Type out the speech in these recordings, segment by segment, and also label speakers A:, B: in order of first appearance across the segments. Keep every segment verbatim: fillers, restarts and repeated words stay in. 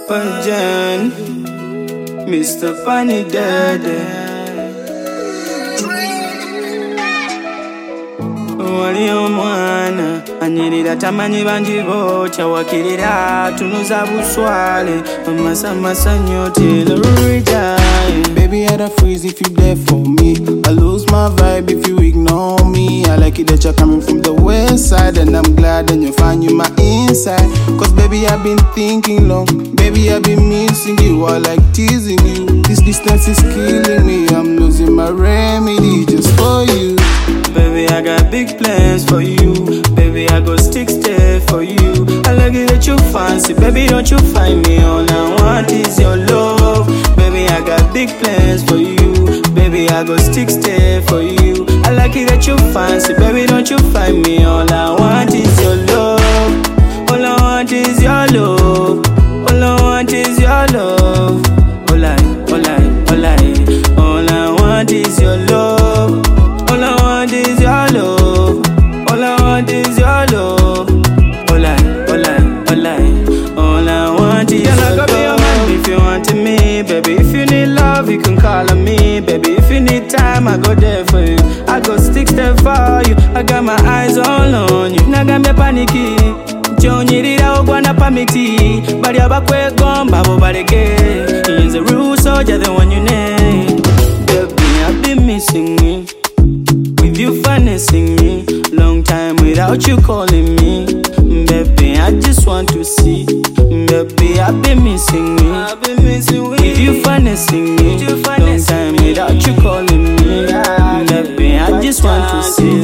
A: Papa John, Mister Funny Daddy. Wali omwana anyirira tamanyi bangi bocha wakirira tunuza buswale amasa masanyo till every time.
B: Baby, I'd a freeze if you there for me. I lose my vibe if you ignore me. I like it that you're coming from the west side, and I'm glad that you find you my inside. Cause baby, I've been thinking long. Baby, I've been missing you. I like teasing you. This distance is killing me. I'm losing my remedy just for you.
A: Baby, I got big plans for you. Baby, I go stick stay for you. I like it that you fancy. Baby, don't you find me? All I want is your love. Baby, I got big plans for you. Baby, I go stick stay for you. I like it that you fancy. Baby, don't you find me? All I want is your love. All I want is your love. All I want is your love. All I, all I, all I, all I want is your love. All I want is your love. All I want is your love. All I, all I, all I, all I want is your love. Be your man if you want me, baby. If you need love, you can call on me, baby. If you need time, I go there for you. I go stick step for you. I got my eyes all on you. Naga me panicky. Chonyirira ogwana pamiti. Bali abakwe gomba bo baleke. He's a real soldier, the one you name. Baby, I've been missing me. You finessing me, long time without you calling me. Baby, I just want to see. Baby, I've been missing me. I've been missing with you finessing me, long time without you calling me. Baby, I just want to see.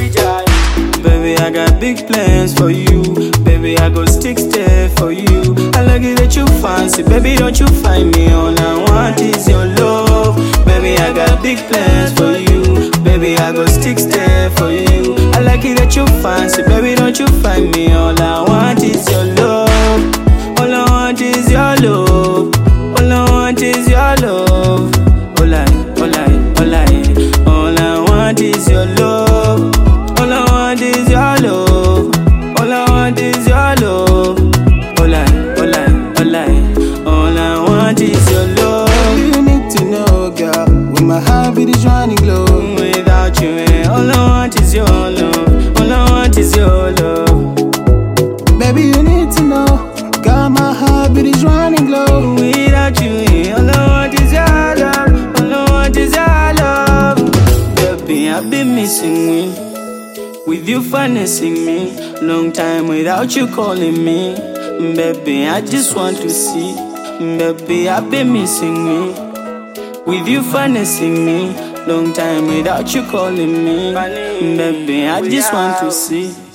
A: Baby, I got big plans for you. Baby, I go stick stay for you. I like it that you fancy. Baby, don't you find me? All I want is your love. Baby, I got big plans for you. Baby, I go stick stay for you. I like it that you fancy. Baby, don't you find me? All I want is your love. All I want is your love. All I want is your love. All I, all I, all I, all I want is your love. All I want is your love. All I want is your love. All I, all I, all I, all I want is your love.
B: You need to know, girl, when my heart is running low.
A: Without you, eh, all I want is your love. All I want is your love.
B: Baby, you need to know, girl, my heart is running low.
A: Without you, eh, all I want is your love. All I want is your love. Baby, I've been missing me. With you finessing me, long time without you calling me. Baby, I just want to see. Baby, I've been missing me. With you finessing me, long time without you calling me. Baby, I just want to see.